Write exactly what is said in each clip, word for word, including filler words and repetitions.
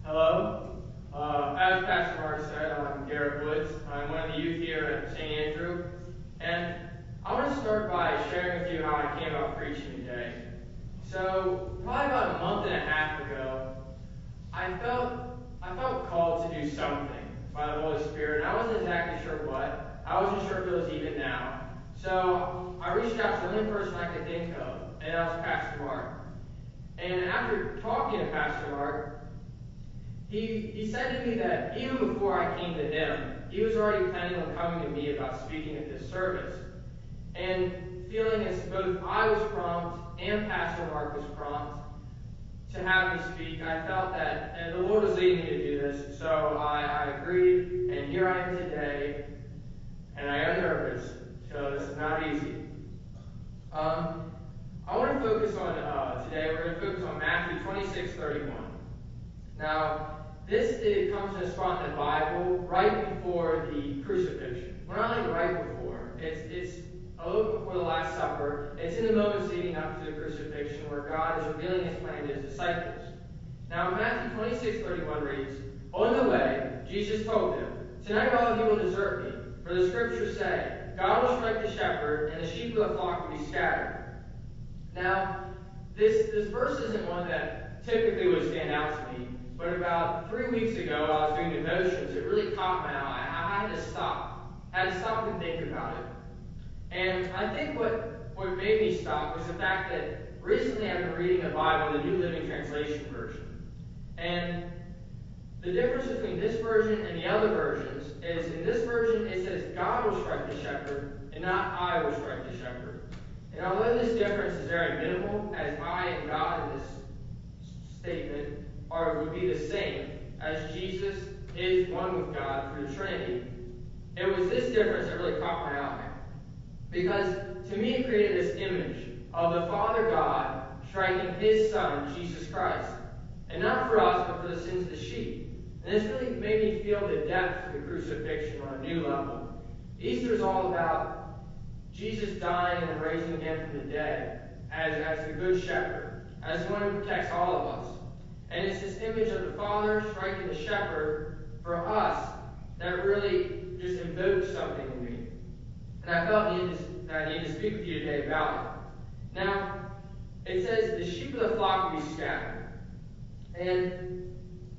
Hello. Uh, as Pastor Mark said, I'm Garrett Woods. I'm one of the youth here at Saint Andrew. And I want to start by sharing with you how I came about preaching today. So, probably about a month and a half ago, I felt I felt called to do something by the Holy Spirit. And I wasn't exactly sure what. I wasn't sure if it was even now. So, I reached out to the only person I could think of, and that was Pastor Mark. And after talking to Pastor Mark, He, he said to me that even before I came to him, he was already planning on coming to me about speaking at this service. And feeling as both I was prompt and Pastor Mark was prompt to have me speak, I felt that and the Lord was leading me to do this. So I, I agreed, and here I am today, and I am nervous, so this is not easy. Um, I want to focus on, uh, today, we're going to focus on Matthew twenty-six thirty-one. Now, this it comes in a spot in the Bible right before the crucifixion. Well, not like right before. It's it's a little before the Last Supper. It's in the moments leading up to the crucifixion where God is revealing His plan to His disciples. Now, Matthew twenty-six thirty-one reads, "On the way, Jesus told them, 'Tonight all of you will desert me, for the Scriptures say, God will strike the shepherd, and the sheep of the flock will be scattered.'" Now, this this verse isn't one that typically would stand out to me. But about three weeks ago, I was doing devotions. It really caught my eye. I had to stop. I had to stop and think about it. And I think what, what made me stop was the fact that recently I've been reading the Bible, the New Living Translation version. And the difference between this version and the other versions is in this version it says God will strike the shepherd and not I will strike the shepherd. And although this difference is very minimal, as I and God in this statement or would be the same as Jesus is one with God through the Trinity, it was this difference that really caught my eye. Because to me it created this image of the Father God striking His Son, Jesus Christ. And not for us, but for the sins of the sheep. And this really made me feel the depth of the crucifixion on a new level. Easter is all about Jesus dying and raising again from the dead as, as the Good Shepherd, as the one who protects all of us. And it's this image of the Father striking the shepherd for us that really just invoked something in me. And I felt needed to, that I needed to speak with you today about it. Now, it says, the sheep of the flock will be scattered. And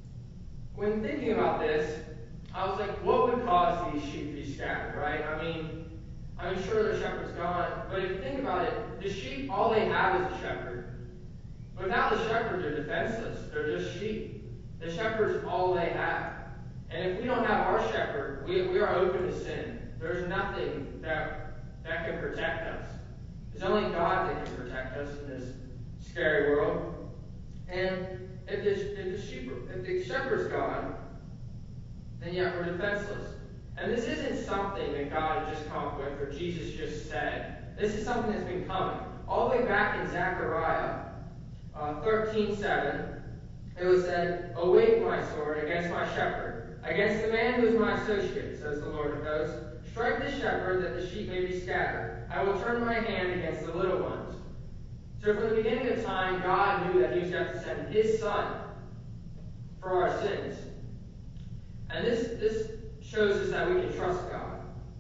when thinking about this, I was like, what would cause these sheep to be scattered, right? I mean, I'm sure the shepherd's gone. But if you think about it, the sheep, all they have is a shepherd. Without the shepherd, they're defenseless. They're just sheep. The shepherd's all they have. And if we don't have our shepherd, we, we are open to sin. There's nothing that, that can protect us. It's only God that can protect us in this scary world. And if the, if the, sheep, if the shepherd's gone, then yeah, we're defenseless. And this isn't something that God had just come up with or Jesus just said. This is something that's been coming. All the way back in Zechariah, Uh, thirteen seven, it was said, "Awake, my sword, against my shepherd, against the man who is my associate, says the Lord of hosts. Strike the shepherd, that the sheep may be scattered. I will turn my hand against the little ones." So from the beginning of time, God knew that He was going to send His Son for our sins. And this, this shows us that we can trust God.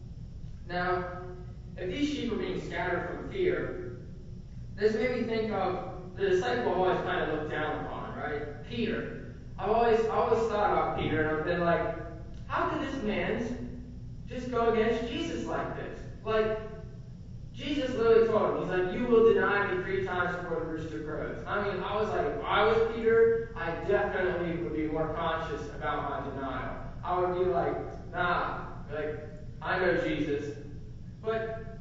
Now, if these sheep are being scattered from fear, this made me think of the disciple always kind of looked down upon, right? Peter. I've always, always thought about Peter, and I've been like, how could this man just go against Jesus like this? Like, Jesus literally told him, He's like, you will deny me three times before the rooster crows. I mean, I was like, if I was Peter, I definitely would be more conscious about my denial. I would be like, nah, like, I know Jesus. But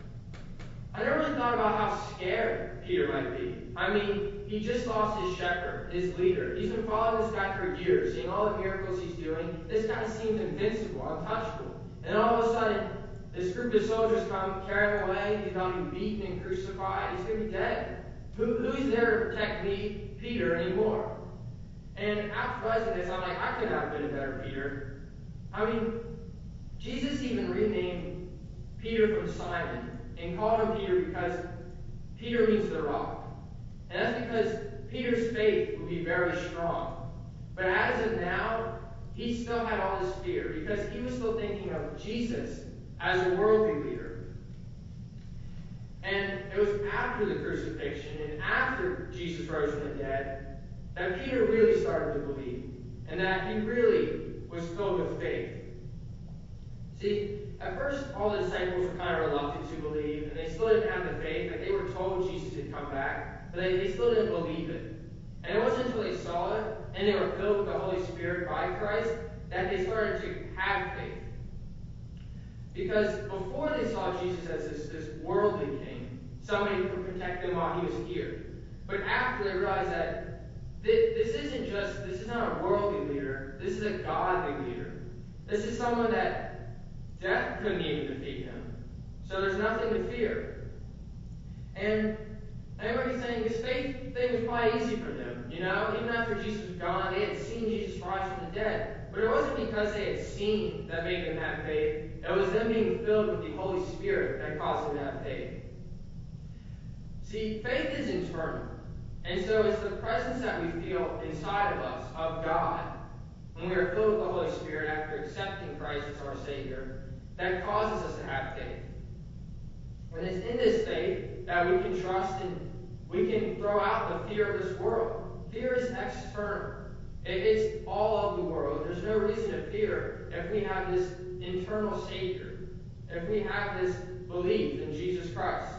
I never really thought about how scared Peter might be. I mean, he just lost his shepherd, his leader. He's been following this guy for years, seeing all the miracles he's doing. This guy seems invincible, untouchable. And all of a sudden, this group of soldiers come, carry him away. He's going to be beaten and crucified. He's going to be dead. Who, who's there to protect me, Peter, anymore? And after realizing this, I'm like, I could not have been a better Peter. I mean, Jesus even renamed Peter from Simon and called him Peter because Peter means the rock. And that's because Peter's faith would be very strong. But as of now, still had all this fear because he was still thinking of Jesus as a worldly leader. And it was after the crucifixion and after Jesus rose from the dead that Peter really started to believe, and that he really was filled with faith. See, at first all the disciples were kind of reluctant to believe, and they still didn't have the faith. Like, they were told Jesus had come back, but they, they still didn't believe it. And it wasn't until they saw it and they were filled with the Holy Spirit by Christ that they started to have faith. Because before they saw Jesus as this, this worldly king, somebody who could protect them while he was here. But after they realized that th- this isn't just, this is not a worldly leader, this is a godly leader. This is someone that death couldn't even defeat him. So there's nothing to fear. And everybody's saying this faith thing was probably easy for them. You know, even after Jesus was gone, they had seen Jesus rise from the dead. But it wasn't because they had seen that made them have faith. It was them being filled with the Holy Spirit that caused them to have faith. See, faith is internal. And so it's the presence that we feel inside of us, of God, when we are filled with the Holy Spirit after accepting Christ as our Savior, that causes us to have faith. And it's in this faith that we can trust and we can throw out the fear of this world. Fear is external. It's all of the world. There's no reason to fear if we have this internal Savior, if we have this belief in Jesus Christ.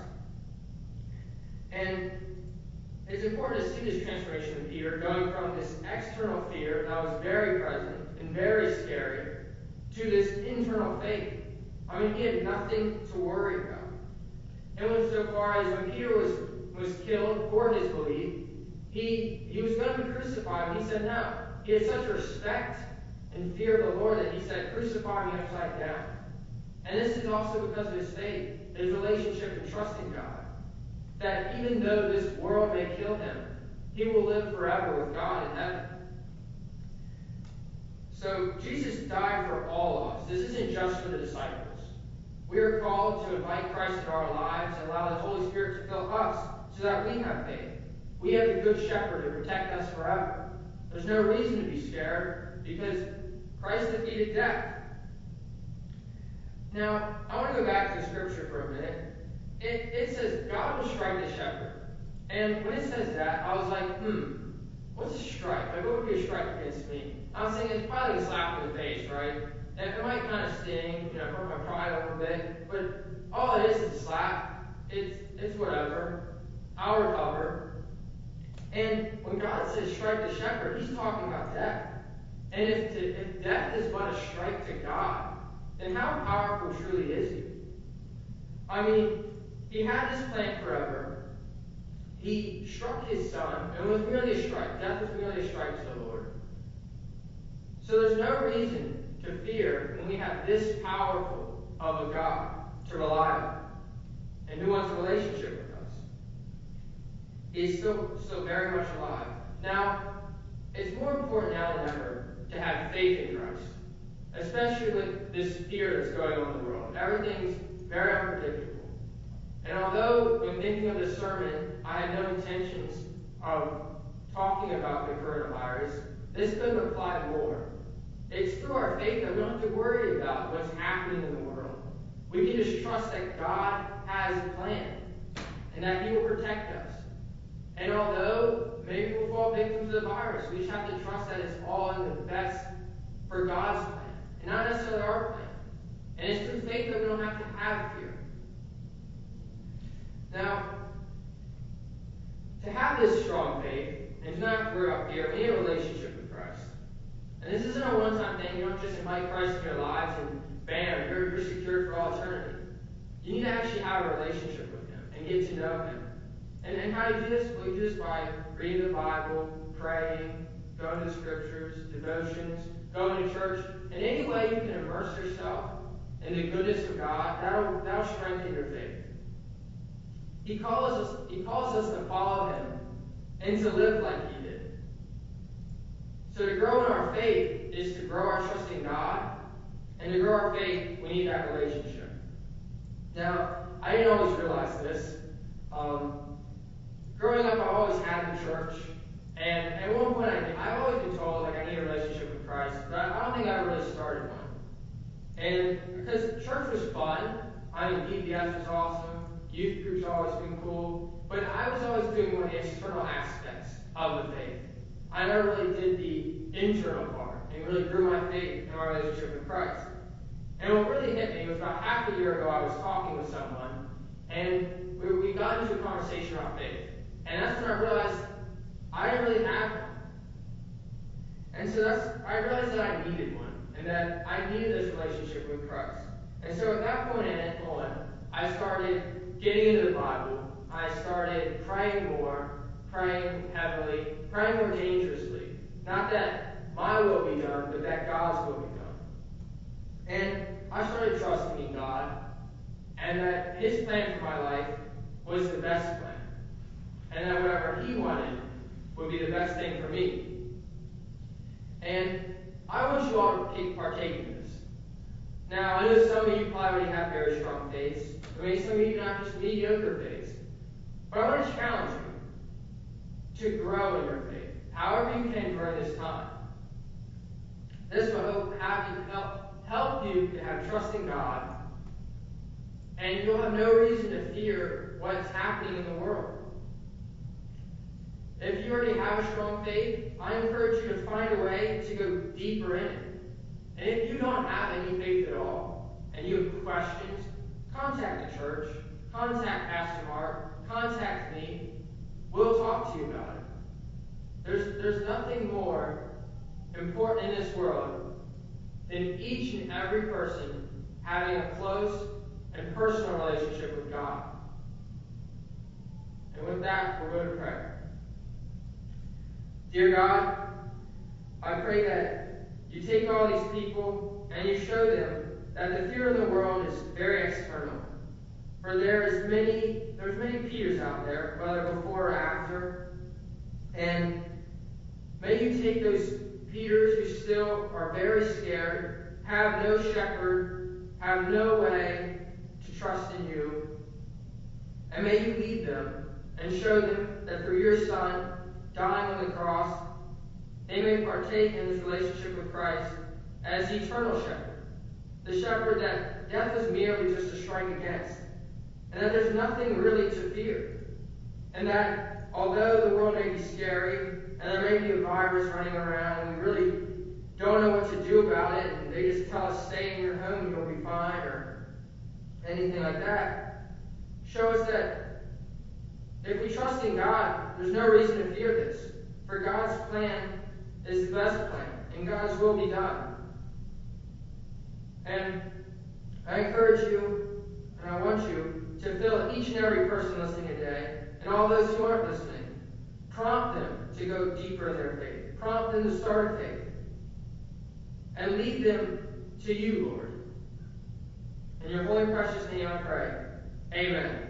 And it's important to see this transformation of Peter, going from this external fear that was very present and very scary to this internal faith. I mean, he had nothing to worry about. It went so far as when Peter was, was killed for his belief, he, he was going to be crucified, and he said no. He had such respect and fear of the Lord that he said, crucify me upside down. And this is also because of his faith, his relationship and trust in God. That even though this world may kill him, he will live forever with God in heaven. So Jesus died for all of us. This isn't just for the disciples. We are called to invite Christ into our lives and allow the Holy Spirit to fill us so that we have faith. We have the Good Shepherd to protect us forever. There's no reason to be scared because Christ defeated death. Now, I want to go back to the scripture for a minute. It, it says, God will strike the shepherd. And when it says that, I was like, hmm, what's a strike? Like, what would be a strike against me? I was thinking it's probably a slap in the face, right? And it might kind of sting, you know, hurt my pride a little bit. But all it is is a slap. It's, it's whatever. I'll recover. And when God says strike the shepherd, he's talking about death. And if, to, if death is but a strike to God, then how powerful truly is he? I mean, he had this plan forever. He struck his son, and it was merely a strike. Death was merely a strike to the Lord. So there's no reason to fear when we have this powerful of a God to rely on, and who wants a relationship with us. He's still, still very much alive. Now, it's more important now than ever to have faith in Christ, especially with this fear that's going on in the world. Everything's very unpredictable. And although, when thinking of this sermon, I had no intentions of talking about the coronavirus, this could apply more. It's through our faith that we don't have to worry about what's happening in the world. We can just trust that God has a plan and that he will protect us. And although maybe we'll fall victim to the virus, we just have to trust that it's all in the best for God's plan and not necessarily our plan. And it's through faith that we don't have to have fear. Now, to have this strong faith and to not have to worry about fear, we need a relationship with Christ. And this isn't a one-time thing. You don't just invite Christ into your lives and bam, you're, you're secured for all eternity. You need to actually have a relationship with him and get to know him. And, and how do you do this? Well, you do this by reading the Bible, praying, going to the scriptures, devotions, going to church. And any way you can immerse yourself in the goodness of God, that'll, that'll strengthen your faith. He calls us, he calls us to follow him and to live like he did. So to grow in our faith is to grow our trust in God. And to grow our faith, we need that relationship. Now, I didn't always realize this. Um, growing up, I always had the church. And at one point, I, I've always been told like I need a relationship with Christ. But I don't think I And because church was fun, I mean, D B S was awesome, youth groups always been cool, but I was always doing more the external aspects of the faith. I never really did the internal part and really grew my faith in my relationship with Christ. And what really hit me was about half a year ago, I was talking with someone, and we, we got into a conversation about faith. And that's when I realized I didn't really have one. And so that's I realized that I needed one, and that I needed this relationship with Christ. And so at that point on, I started getting into the Bible. I started praying more, praying heavily, praying more dangerously. Not that my will be done, but that God's will be done. And I started trusting in God, and that His plan for my life was the best plan. And that whatever He wanted would be the best thing for me. And I want you all to take, partake in this. Now, I know some of you probably already have very strong faiths. Or maybe some of you even have just mediocre faiths. But I want to challenge you to grow in your faith, however you can during this time. This will hope have you help, help you to have trust in God, and you'll have no reason to fear what's happening in the world. If you already have a strong faith, I encourage you to find a way to go deeper in it. And if you don't have any faith at all, and you have questions, contact the church, contact Pastor Mark, contact me. We'll talk to you about it. There's, there's nothing more important in this world than each and every person having a close and personal relationship with God. And with that, we'll go to prayer. Dear God, I pray that you take all these people and you show them that the fear of the world is very external. For there is many, there's many Peters out there, whether before or after. And may you take those Peters who still are very scared, have no shepherd, have no way to trust in you. And may you lead them and show them that through your Son, dying on the cross, they may partake in this relationship with Christ as the eternal shepherd. The shepherd that death is merely just a strike against. And that there's nothing really to fear. And that although the world may be scary, and there may be a virus running around, and we really don't know what to do about it, and they just tell us stay in your home and you'll be fine, or anything like that, show us that if we trust in God, there's no reason to fear this. For God's plan is the best plan, and God's will be done. And I encourage you, and I want you, to fill each and every person listening today, and all those who aren't listening, prompt them to go deeper in their faith. Prompt them to start a faith. And lead them to you, Lord. In your holy precious name I pray. Amen.